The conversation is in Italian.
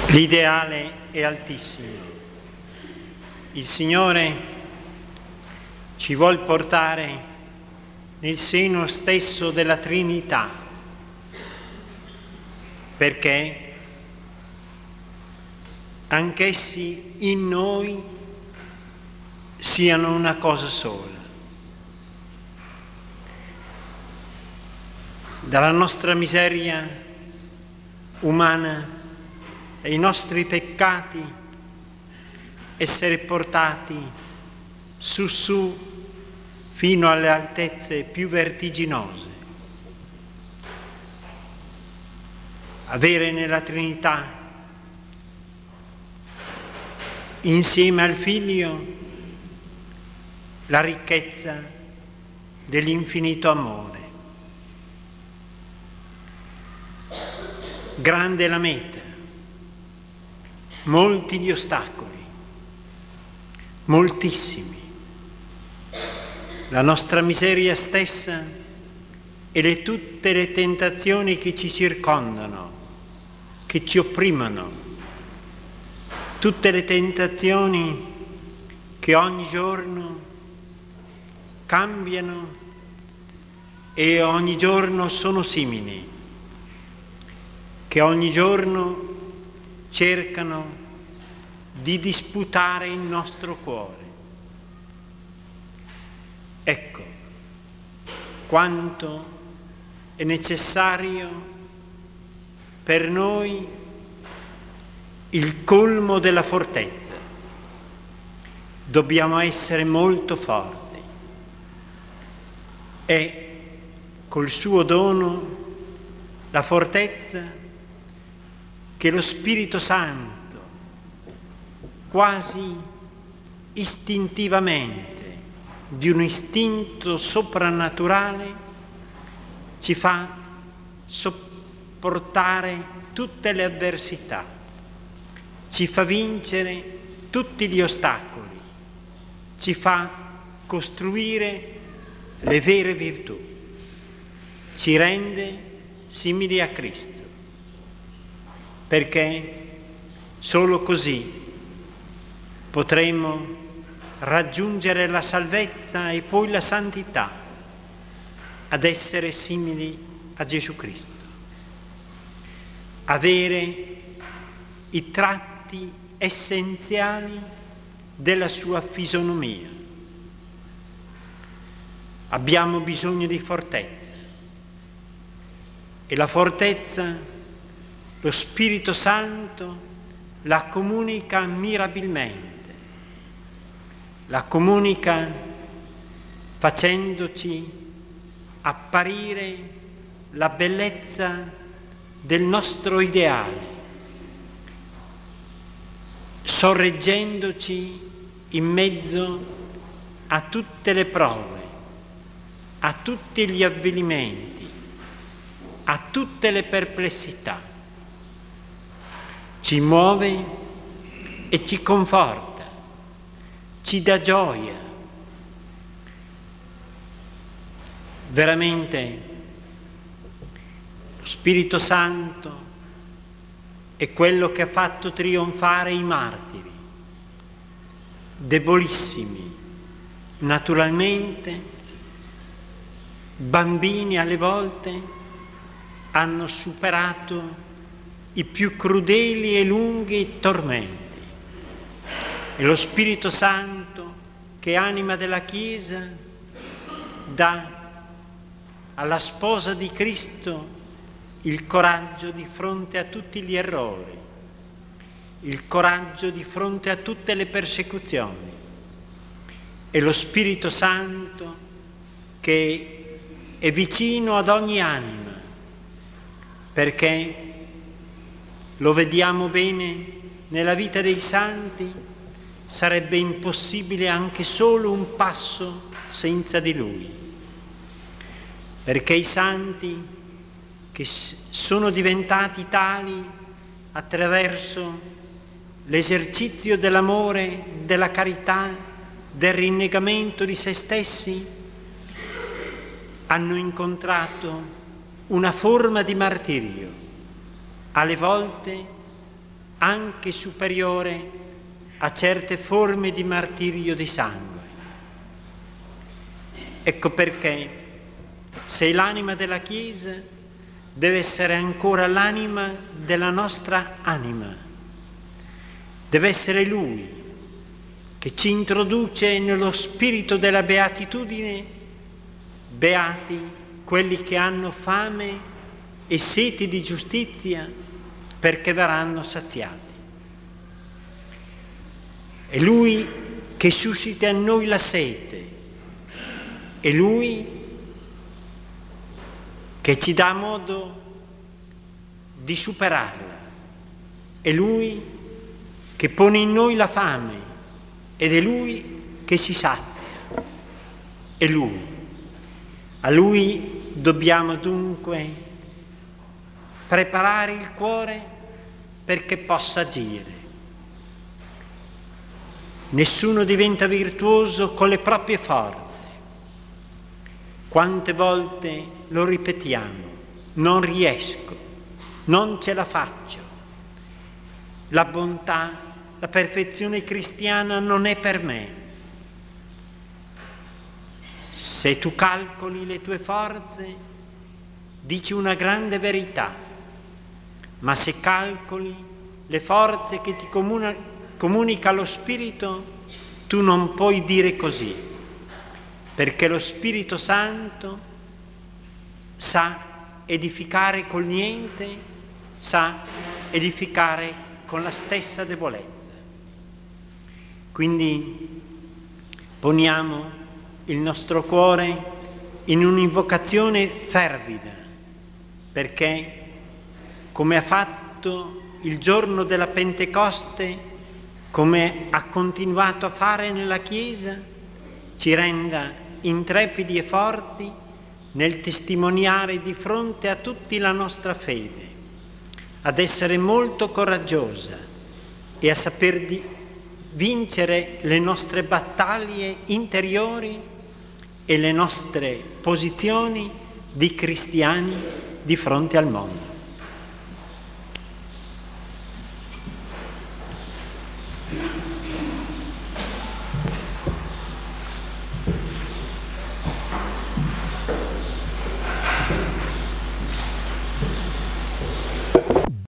L'ideale è altissimo. Il Signore ci vuol portare nel seno stesso della Trinità, perché anch'essi in noi siano una cosa sola. Dalla nostra miseria umana e i nostri peccati essere portati su fino alle altezze più vertiginose. Avere nella Trinità, insieme al Figlio, la ricchezza dell'infinito amore. Grande la meta, molti gli ostacoli, moltissimi. La nostra miseria stessa e tutte le tentazioni che ci circondano, che ci opprimono, tutte le tentazioni che ogni giorno cambiano e ogni giorno sono simili, che ogni giorno cercano di disputare il nostro cuore. Ecco quanto è necessario per noi il colmo della fortezza. Dobbiamo essere molto forti e col suo dono la fortezza che lo Spirito Santo quasi istintivamente, di un istinto soprannaturale, ci fa sopportare tutte le avversità, ci fa vincere tutti gli ostacoli, ci fa costruire le vere virtù, ci rende simili a Cristo, perché solo così potremo raggiungere la salvezza e poi la santità, ad essere simili a Gesù Cristo, avere i tratti essenziali della sua fisonomia. Abbiamo bisogno di fortezza e la fortezza lo Spirito Santo la comunica mirabilmente. La comunica facendoci apparire la bellezza del nostro ideale, sorreggendoci in mezzo a tutte le prove, a tutti gli avvilimenti, a tutte le perplessità. Ci muove e ci conforta, ci dà gioia. Veramente lo Spirito Santo è quello che ha fatto trionfare i martiri, debolissimi, naturalmente, bambini alle volte, hanno superato i più crudeli e lunghi tormenti. E lo Spirito Santo, che è anima della Chiesa, dà alla sposa di Cristo il coraggio di fronte a tutti gli errori, il coraggio di fronte a tutte le persecuzioni. E lo Spirito Santo che è vicino ad ogni anima, perché lo vediamo bene nella vita dei santi, sarebbe impossibile anche solo un passo senza di Lui, perché i santi che sono diventati tali attraverso l'esercizio dell'amore, della carità, del rinnegamento di se stessi, hanno incontrato una forma di martirio, alle volte anche superiore a certe forme di martirio di sangue. Ecco perché, se l'anima della Chiesa deve essere ancora l'anima della nostra anima, deve essere Lui che ci introduce nello spirito della beatitudine. Beati quelli che hanno fame e sete di giustizia, perché verranno saziati. È Lui che suscita in noi la sete, è Lui che ci dà modo di superarla, è Lui che pone in noi la fame ed è Lui che ci sazia, è Lui. A Lui dobbiamo dunque preparare il cuore perché possa agire. Nessuno diventa virtuoso con le proprie forze. Quante volte lo ripetiamo: non riesco, non ce la faccio. La bontà, la perfezione cristiana non è per me. Se tu calcoli le tue forze, dici una grande verità, ma se calcoli le forze che ti comunica lo Spirito, tu non puoi dire così, perché lo Spirito Santo sa edificare col niente, sa edificare con la stessa debolezza. Quindi poniamo il nostro cuore in un'invocazione fervida, perché, come ha fatto il giorno della Pentecoste, come ha continuato a fare nella Chiesa, ci renda intrepidi e forti nel testimoniare di fronte a tutti la nostra fede, ad essere molto coraggiosa e a saper vincere le nostre battaglie interiori e le nostre posizioni di cristiani di fronte al mondo.